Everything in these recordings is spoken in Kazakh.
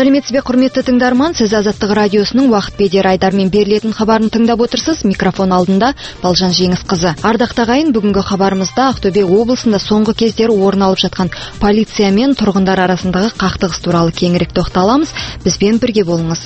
Сәлеметсіз бе, құрметті тыңдарман, сіз Азаттық радиосының уақыт бедер айдармен берілетін хабарын тыңдап отырсыз. Микрофон алдында Балжан Жеңісқызы. Ардақ ағайын, бүгінгі хабарымызда Ақтөбе облысында соңғы кездері орын алып жатқан полиция мен тұрғындар арасындағы қақтығыс туралы кеңірек тоқталамыз. Бізбен бірге болыңыз.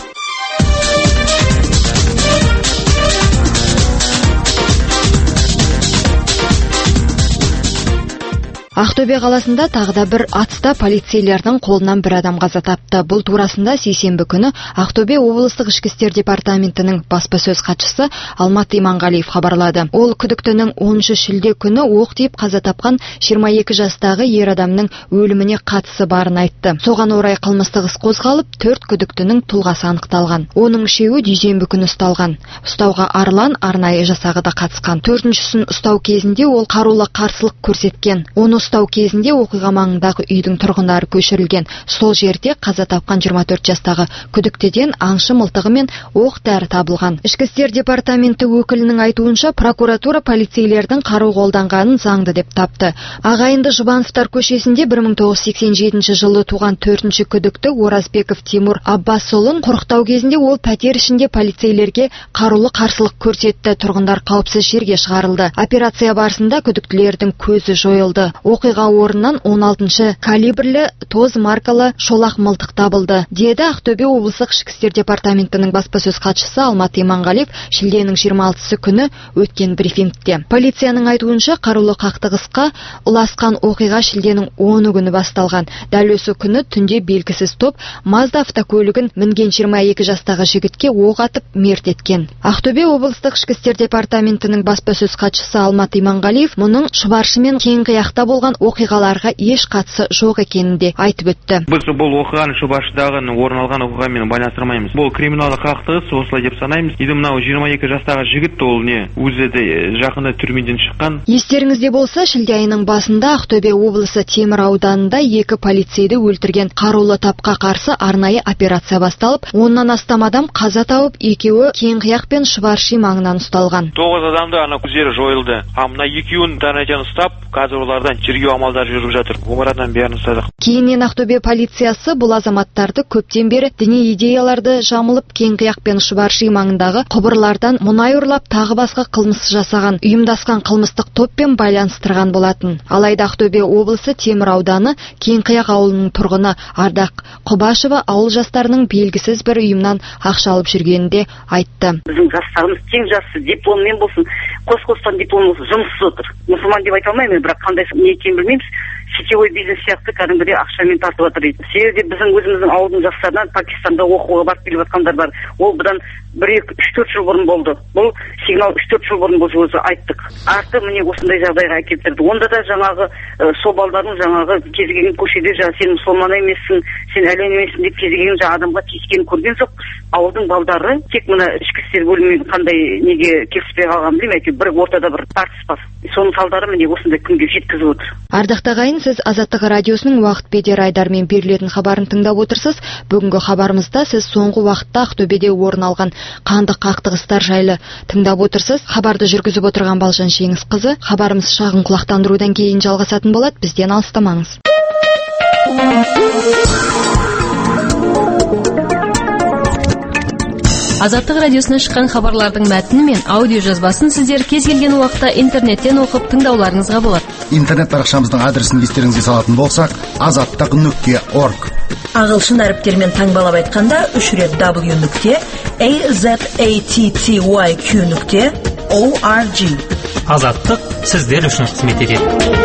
Ақтөбе қаласында тағда бір атыста полицейлердің қолынан бір адам қаза тапты. Бұл турасында сейсенбі күні Ақтөбе облыстық ішкі істер департаментінің баспасөз хатшысы Алмат Иманғалиев хабарлады. Ол күдіктінің 10 шілде күні оқ тиіп қаза тапқан 22 жастағы ер адамның өліміне қатысы барын айтты. Соған орай қылмыстық іс қозғалып, 4 күдіктінің тұлғасы анықталған. Оның 3-еуі дүйсенбі күні ұсталған. Ұстауға Арлан арнайы жасағы да қатысқан. 4-шісін ұстау кезінде ол қарулы қарсылық көрсеткен. Оны ұстау кезінде оқиға маңындағы үйдің тұрғындары көшірілген. Сол жерде қаза тапқан 24 жастағы күдіктеден аңшы мылтығы мен оқ дәрі табылған. Ішкі істер департаменті өкілінің айтуынша, прокуратура полицейлердің қару қолданғанын заңды деп тапты. Ағайынды Жұбановтар көшесінде 1987 жылы туған 4-ші күдікті Оразбеков Тимур Аббасұлын құрықтау кезінде ол пәтер ішінде полицейлерге қарулы қарсылық көрсетті. Тұрғындар қауіпсіз жерге шығарылды. Операция барысында күдіктілердің көзі жойылды. Оқиға орнынан 16-шы калибрлі тоз маркалы шолақ мылтық табылды, деді Ақтөбе облыстық ішкі істер департаментінің баспасөз хатшысы Алмат Иманғалиев шілденің 26-сы күні өткен брифингте. Полицияның айтуынша, қарулы қақтығысқа ұласқан оқиға шілденің 10 күні басталған. Дәл осы күні түнде белгісіз топ Мазда автокөлігін мінген 22 жастағы жігітке оқ атып мерт еткен. Ақтөбе облыстық ішкі істер департаментінің баспасөз хатшысы Алмат Иманғалиев мұның Шұбаршы мен Кеңқияқта болған оқиғаларға еш қатысы жоқ екенін де айтып өтті. Біз бұл оқиғаны Шұбаршыдағы орын алған оқиғамен байланыстырмаймыз. Бұл криминалды қақтығыс, осылай деп санаймыз. Енді мынау 22 жастағы жігіт ол өзі де жақында түрмеден шыққан. Естеріңізде болса, шілде айының басында Ақтөбе облысы Темір ауданында 2 полицейді өлтірген қарулы тапқа қарсы арнайы операция басталып, 10-нан астам адам қаза тауып, 2-еуі Кеңқияқ пен Шұбаршы маңынан ұсталған. 9 адамды көздері жойылды. Мына 2-еуін таңертең ұстап, қазір олардан тергеу амалдары жүріп жатыр. Олардан бәрін ұстадық. Кейіннен Ақтөбе полициясы бұл азаматтарды көптен бері діни идеяларды жамылып, Кеңқияқ пен Шұбаршы маңындағы құбырлардан мұнай ұрлап, тағы басқа қылмыс жасаған, ұйымдасқан қылмыстық топпен байланыстырған болатын. Алайда Ақтөбе облысы Темір ауданы Кеңқияқ ауылының тұрғыны Ардақ Құбашева ауыл жастарының белгісіз бір ұйымнан ақша алып жүргенінде айтты. Біздің жастарымыз тең жасы, дипломмен болсын, қос-қостан диплом болсын, жұмыссыз отыр. Мұсылман деп айта алмаймын, бірақ қандай не екенін білмейміз. Сетевой бизнес сияқты кәдімгідей ақшамен тартып жатыр дейді. Себебі біздің өзіміздің ауылдың жастарынан Пакистанда оқуға барып келіп жатқандар бар. Ол бұдан 1-2-3-4 жыл бұрын болды. Бұл сигнал 3-4 жыл бұрын біз өзі айттық. Арты міне осындай жағдайға әкелтірді. Онда да жаңағы сол балдардың жаңағы кезген көшеде сен мұсылман емессің, сен әлем емессің деп кезген адамға тиіскенін көрген жоқпыз. Ауылдың балдары тек мына ішкі істер бөлімімен қандай неге келіспей қалған білмеймін, әйтеуір бір ортада бір тартыс бар. Соның салдары міне осындай күнге жеткізіп отыр. Ардақ ағайын, сіз Азаттық радиосының уақыт бедер айдармен берілетін хабарын тыңдап отырсыз. Бүгінгі хабарымызда сіз соңғы уақытта Ақтөбеде орын алған қанды қақтығыстар жайлы тыңдап отырсыз. Хабарды жүргізіп отырған Балжан Жеңісқызы. Хабарымыз шағын құлақтандырудан кейін жалғасатын болады. Бізден алыстамаңыз. Азаттық радиосынан шыққан хабарлардың мәтіні мен аудио жазбасын сіздер кез келген уақытта интернеттен оқып тыңдауларыңызға болады. Интернет парақшамыздың адресін естеріңізге салатын болсақ, azattak.org. Ағылшын әріптермен таңбалап айтқанда 3 рет w.azattyq.org. Азаттық сіздер үшін қызмет етеді.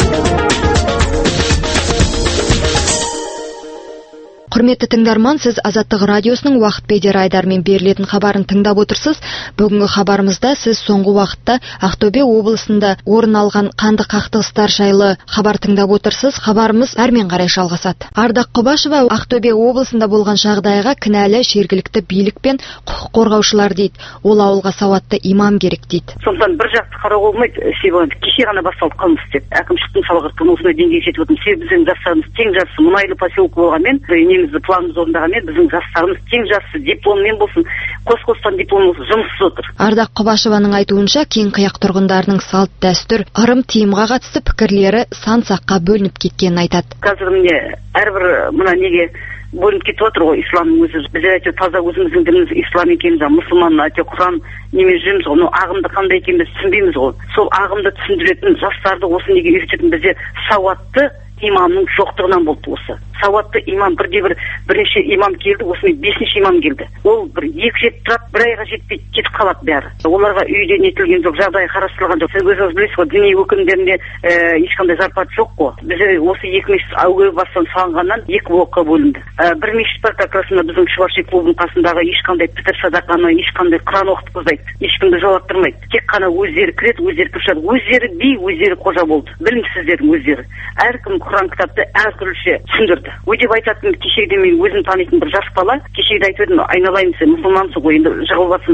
Құрметті тыңдарман, сіз Азаттық радиосының уақыт бедер айдармен берілетін хабарын тыңдап отырсыз. Бүгінгі хабарымызда сіз соңғы уақытта Ақтөбе облысында орын алған қанды қақтығыстар жайлы хабар тыңдап отырсыз. Хабарымыз әрмен қарай жалғасады. Ардақ Құбашева Ақтөбе облысында болған жағдайға кінәлі жергілікті билік пен құқық қорғаушылар дейді. Ол ауылға сауатты имам керек дейді. Сондықтан бір жақты қарау болмайды. Себебі кеше ғана басталды қылмыс деп. Әкімшіліктің салғырттығын осындай деңгейге жетіп отыр. Себебі біздің жастарымыз тең жасы, мұнайлы поселок болғанмен, планымыз орындағанмен біздің жастарымыз тең жасы, дипломмен болсын, қос-қостан диплом болсын, жұмыссыз отыр. Ардақ Құбашеваның айтуынша, Кеңқияқ тұрғындарының салт дәстүр, ырым-тыйымға қатысты пікірлері сан саққа бөлініп кеткенін айтады. Қазір міне әрбір мына неге бөлініп кетіп отыр ғой исламның өзі. Біз әйтеуір таза өзіміздің дініміз ислам екенін, мұсылман әйтеуір Құран немен жүреміз ғой. Ағымды қандай екенін біз түсінбейміз ғой. Сол ағымды түсіндіретін жастарды осы неге үйрететін бізде сауатты имамның жоқтығынан болды осы. Сауатты имам бірнеше имам келді, осымен 5-ші имам келді. Ол бір 2 рет тұрады, бір айға жетпей кетіп қалады бәрі. Оларға үйде нетілген жоқ, жағдай қарастырылған жоқ. Сіз өзіңіз білесіз ғой, діни өкілдерінде ешқандай зарплат жоқ қой. Бізде осы 2 мешіт әуе бастан салынғаннан 2 блокқа бөлінді. Бір мешіт бар, как раз біздің Шұбарши клубының қасындағы ешқандай пітір садақаны, ешқандай Құран оқытқызбайды, ешкімді жолаттырмайды. Тек қана өздері кіреді, өздері кіріп шығады, өздері би, өздері қожа болды. Білімсіздердің өздері. Әркім Құран кітапты әртүрліше түсіндірді. Өйдеп айтатын, кешегде мен өзім танитын бір жас бала, кешегде айтып едім, айналайын сен мұсылмансың ғой, енді жығылбасын,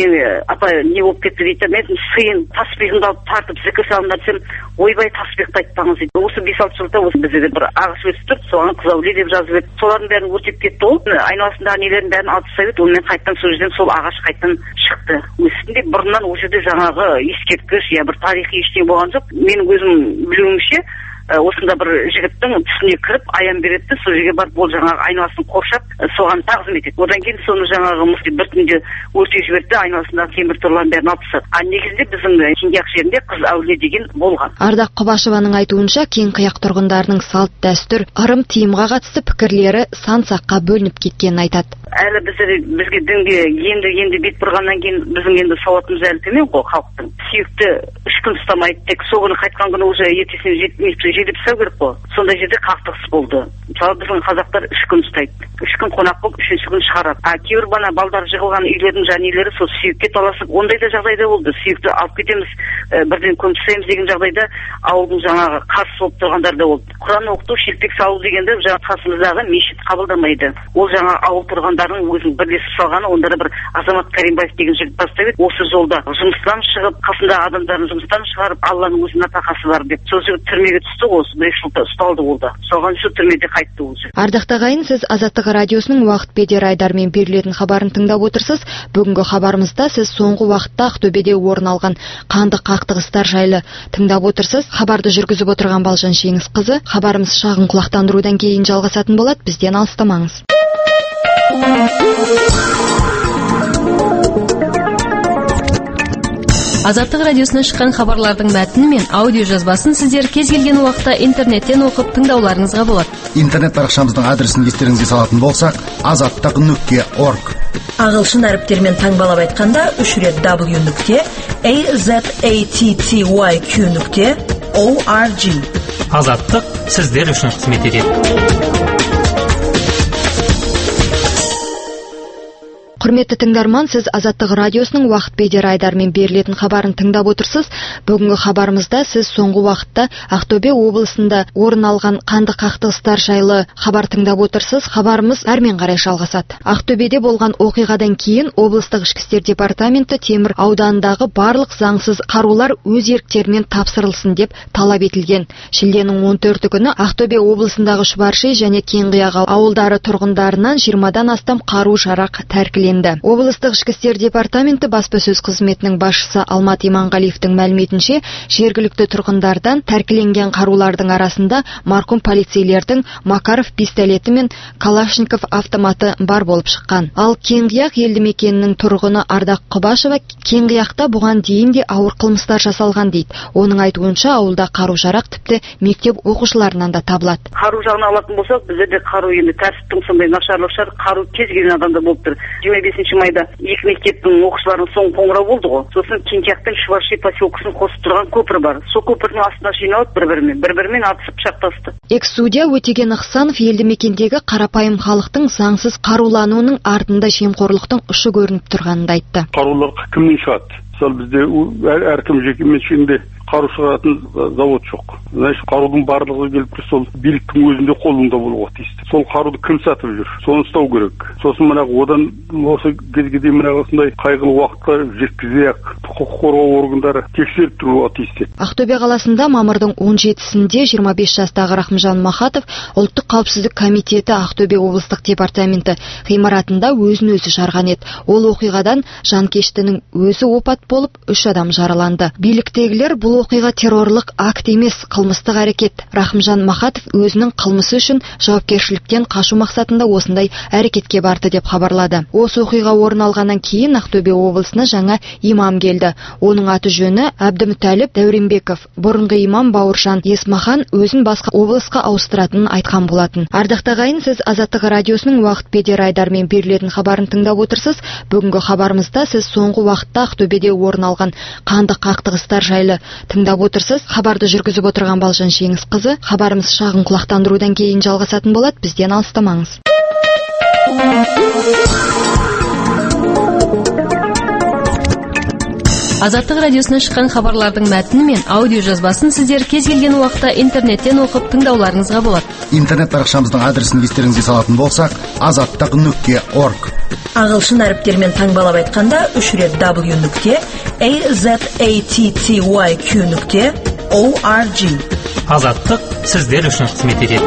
апа не болып кетті дейді, мен сыйын таспиғымды алып тартып зікір салындар десем, ойбай таспиқты айтпаңыз дейді. Осы 5-6 жылда осы бізде бір ағаш өсіп тұр, соған Қызауле деп жазып еді. Солардың бәрін өртеп кетті ол, айналасындағы нелердің бәрін алып тастап еді, онымен қайттан сол жерден сол ағаш қайттан шықты. Үстінде бұрыннан ол жерде жаңағы ескерткіш, бір тарихи ештеңе болған жоқ. Менің өзім білуімше осында бір жігіттің түсіне кіріп аян береді, сол жерге барып ол жаңағы айналасын қоршап соған тағзым етеді. Одан кейін соны жаңағы мұфти бір түнде өртеп жіберді, айналасындағы темір торларын бәрін алып тастады. А негізінде біздің Кеңқияқ жерінде Қызауле деген болған. Ардақ Құбашеваның айтуынша, Кеңқияқ тұрғындарының салт дәстүр, ырым тиымға қатысты пікірлері сан саққа бөлініп кеткенін айтады. Әлі бізге дінге енді бет бұрғаннан кейін біздің енді сауатымыз әлі төмен ғой халықтың. Сүйекті 3 күн ұстамайды, тек сол күні қайтқан күні уже ертесіне жедеп тастау керек қой. Сондай жерде қақтығыс болды. Мысалы біздің қазақтар 3 күн ұстайды. 3 күн қонақ болып, 3-ші күн шығарады. Кейбір бана балдар жығылған үйлердің жанелері сол сүйекке таласып, ондай да жағдайда болды. Сүйекті алып кетеміз, бірден көміп тастаймыз деген жағдайда ауылдың жаңағы қарсы болып тұрғандар да болды. Құран оқыту, шелпек салу дегенді жаңа қасымыздағы мешіт қабылдамайды. Ол жаңа ауыл тұрғандарының өзінің бірлесіп салғаны, онда бір Азамат Каримбаев деген жігіт бастап еді. Осы жолда жұмыстан шығып, қасындағы адамдарын жұмыстан шығарып, Алланың өзінің нәпақасы бар деп. Сол жігіт түрмеге түсті, осы 1 жылда ұсталды ол да. Соған сол түрмеде қайтты ол жігіт. Ардақты ағайын, сіз Азаттық радиосының уақыт бедер айдармен берілетін хабарын тыңдап отырсыз. Бүгінгі хабарымызда сіз соңғы уақытта Ақтөбеде орын алған қанды қақтығыстар жайлы тыңдап отырсыз. Хабарды жүргізіп отырған Балжан Жеңісқызы. Хабарымыз шағын құлақтандырудан кейін жалғасатын болады. Бізден алыстамаңыз. Азаттық радиосынан шыққан хабарлардың мәтіні мен аудио жазбасын сіздер кез келген уақытта интернеттен оқып тыңдауларыңызға болады. Интернет парақшамыздың адресін естеріңізге салатын болсақ, azattiq.org. Ағылшын әріптермен таңбалап айтқанда 3 рет w.azattiq.org. Азаттық сіздер үшін қызмет етеді. Құрметті тыңдарман, сіз Азаттық радиосының уақыт бедер айдармен берілетін хабарын тыңдап отырсыз. Бүгінгі хабарымызда сіз соңғы уақытта Ақтөбе облысында орын алған қанды қақтығыстар жайлы хабар тыңдап отырсыз. Хабарымыз әрмен қарай жалғасады. Ақтөбеде болған оқиғадан кейін облыстық ішкі істер департаменті Темір ауданындағы барлық заңсыз қарулар өз еріктерімен тапсырылсын деп талап етілген. Шілденің 14 күні Ақтөбе облысындағы Шұбарши және Кеңқияқ ауылдары тұрғындарынан 20-дан астам қару-жарақ тәркіленді. Облыстық ішкі істер департаменті баспасөз қызметінің басшысы Алмат Иманғалиевтің мәліметінше, жергілікті тұрғындардан тәркіленген қарулардың арасында марқұм полицейлердің Макаров пистолеті мен Калашников автоматы бар болып шыққан. Ал Кеңқияқ елді мекенінің тұрғыны Ардақ Құбашева Кеңқияқта бұған дейін де ауыр қылмыстар жасалған дейді. Оның айтуынша, ауылда қару-жарақ тіпті мектеп оқушыларынан да табылады. Қару жағын алатын болсақ, біздерде қару енді тәртіптің сондай нашарлығы, қару кез келген адамда болып тұр. 25 майда 2 мектептің оқушыларының соңғы қоңырау болды ғой. Сосын Кеңқияқтың Шұбарши поселкесін қосып тұрған көпір бар. Сол көпірдің астына жиналып бір-бірімен атысып пышақтасты. Экс-судья Өтеген Ықсанов елді мекендегі қарапайым халықтың заңсыз қарулануының артында жемқорлықтың ұшы көрініп тұрғанын айтты. Қарулар кімнен шығады? Мысалы бізде әркім жеке меншігінде қару шығаратын завод жоқ. Значит, қарудың барлығы келіп тұр, сол биліктің өзінде қолында болуға тиісті. Сол қаруды кім сатып жүр? Соны ұстау керек. Сосын одан осы кезге дейін осындай қайғылы уақытқа жеткізе-ақ құқық қорғау органдары тексеріп тұруға тиісті. Ақтөбе қаласында мамырдың 17-сінде 25 жастағы Рахымжан Махатов ұлттық қауіпсіздік комитеті Ақтөбе облыстық департаменті ғимаратында өзін-өзі жарған еді. Ол оқиғадан жанкештінің өзі опат болып, 3 адам жараланды. Биліктегілер бұл бұл оқиға террорлық акт емес, қылмыстық әрекет. Рахымжан Махатов өзінің қылмысы үшін жауапкершіліктен қашу мақсатында осындай әрекетке барды деп хабарлады. Осы оқиға орын алғаннан кейін Ақтөбе облысына жаңа имам келді. Оның аты жөні Әбдімүтәліп Дәуренбеков. Бұрынғы имам Бауыржан Есмахан өзін басқа облысқа ауыстыратынын айтқан болатын. Ардақтағы ағайын, сіз Азаттық радиосының уақыт бедер айдармен берілетін хабарын тыңдап отырсыз. Бүгінгі хабарымызда сіз соңғы уақытта Ақтөбеде орын алған қанды қақтығыстар жайлы тыңдап отырсыз. Хабарды жүргізіп отырған Балжан Жеңісқызы. Хабарымыз шағын құлақтандырудан кейін жалғасатын болады. Бізден алыстамаңыз. Азаттық радиосынан шыққан хабарлардың мәтіні мен аудио жазбасын сіздер кез келген уақытта интернеттен оқып тыңдауларыңызға болады. Интернет парақшамыздың адресін естеріңізге салатын болсақ, azаттық.org. Ағылшын әріптермен таңбалап айтқанда 3 рет w.azattyq.org. Азаттық сіздер үшін қызмет етеді.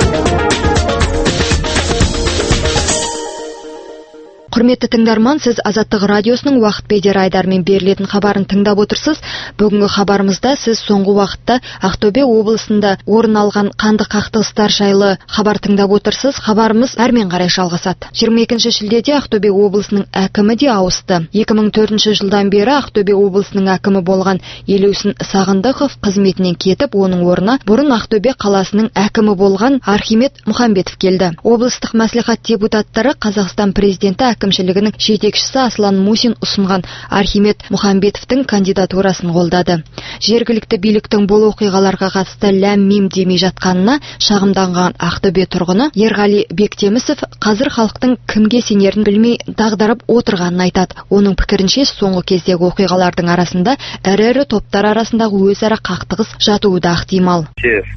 Құрметті тыңдарман, сіз Азаттық радиосының уақыт бедер айдармен берілетін хабарын тыңдап отырсыз. Бүгінгі хабарымызда сіз соңғы уақытта Ақтөбе облысында орын алған қанды қақтығыстар жайлы хабар тыңдап отырсыз. Хабарымыз әрмен қарай жалғасады. 22 шілдеде Ақтөбе облысының әкімі де ауысты. 2004 жылдан бері Ақтөбе облысының әкімі болған Елеусін Сағындықов қызметінен кетіп, оның орнына бұрын Ақтөбе қаласының әкімі болған Архимед Мұхамбетов келді. Облыстық мәслихат депутаттары Қазақстан президенті әкімшілігінің жетекшісі Аслан Мусин ұсынған Архимед Мұхамбетовтің кандидатурасын қолдады. Жергілікті биліктің бұл оқиғаларға қатысты ләм-мим демей жатқанына шағымданған Ақтөбе тұрғыны Ерғали Бектемісов қазір халықтың кімге сенерін білмей дағдарып отырғанын айтады. Оның пікірінше соңғы кездегі оқиғалардың арасында ірі топтар арасындағы өзара қақтығыс жатуы да ықтимал.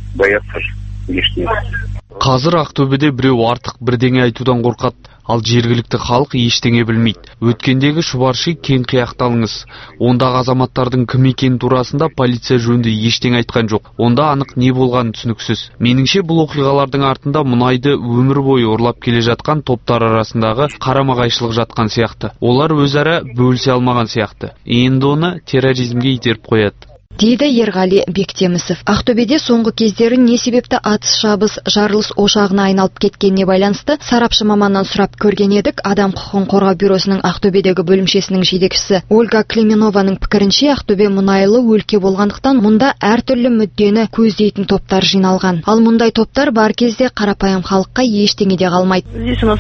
Қазір Ақтөбеде біреу артық бірдеңе айтудан қорқады, ал жергілікті халық ештеңе білмейді. Өткендегі шұбарши кең қияқталыңыз. Ондағы азаматтардың кім екені турасында полиция жөнінде ештеңе айтқан жоқ. Онда анық не болғаны түсініксіз. Меніңше бұл оқиғалардың артында мұнайды өмір бойы ұрлап келе жатқан топтар арасындағы қарама-қайшылық жатқан сияқты. Олар өзара бөлісе алмаған сияқты. Енді оны терроризмге итеріп қояды, дейді Ерғали Бектемісов. Ақтөбеде соңғы кездері не себепті атыс шабыс жарылыс ошағына айналып кеткеніне байланысты сарапшы маманнан сұрап көрген едік. Адам құқығын қорғау бюросының Ақтөбедегі бөлімшесінің жетекшісі Ольга Клименованың пікірінше, Ақтөбе мұнайлы өлке болғандықтан мұнда әртүрлі мүддені көздейтін топтар жиналған. Ал мұндай топтар бар кезде қарапайым халыққа ештеңе де қалмайды.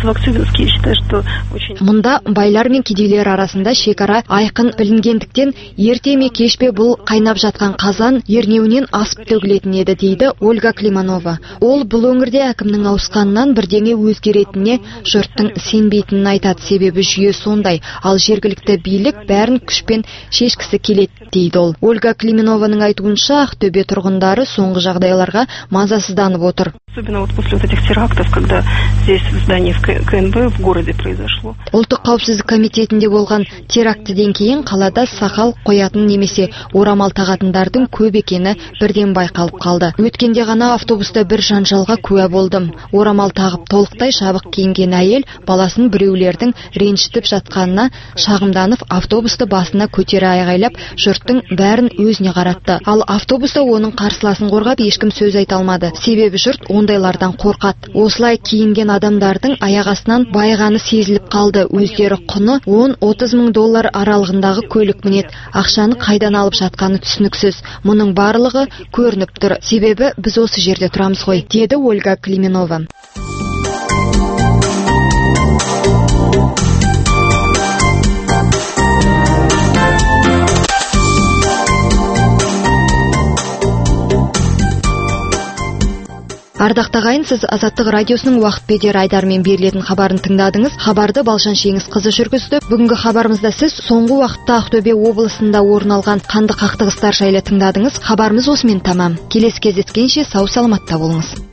Мұнда байлар мен кедейлер арасында шекара айқын білінгендіктен ерте ме кеш пе бұл қайнап жатқан қазан ернеуінен асып төгілетін еді, дейді Ольга Климанова. Ол бұл өңірде әкімнің ауысқанынан бірдеңе өзгеретініне жұрттың сенбейтінін айтады. Себебі жүйе сондай, ал жергілікті билік бәрін күшпен шешкісі келеді, дейді ол. Ольга Климанованың айтуынша, Ақтөбе тұрғындары соңғы жағдайларға мазасызданып отыр. Ұлттық қауіпсіздік комитетінде болған терактіден кейін қалада сақал қоятын немесе орамал тағатындардың көп екені бірден байқалып қалды. Өткенде ғана автобуста бір жанжалға куә болдым. Орамал тағып толықтай жабық киінген әйел баласын біреулердің ренжітіп жатқанына шағымданып, автобусты басына көтере айғайлап, жұрттың бәрін өзіне қаратты. Ал автобуста оның қарсыласын қорғап ешкім сөз айта алмады. Себебі жұрт ондайлардан қорқады. Осылай киінген адамдардың аяқ астынан байығаны сезіліп қалды. Өздері құны 10-30 мың доллар аралығындағы көлік мінеді. Ақшаны қайдан алып жатқаны түсініксіз. Мұның барлығы көрініп тұр. Себебі біз осы жерде тұрамыз ғой, деді Ольга Клименова. Ардақты ағайын, сіз Азаттық радиосының уақыт бедер айдармен берілетін хабарын тыңдадыңыз. Хабарды Балжан Жеңісқызы жүргізді. Бүгінгі хабарымызда сіз соңғы уақытта Ақтөбе облысында орын алған қанды қақтығыстар жайлы тыңдадыңыз. Хабарымыз осымен тамам. Келесі кездескенше сау саламатта болыңыз.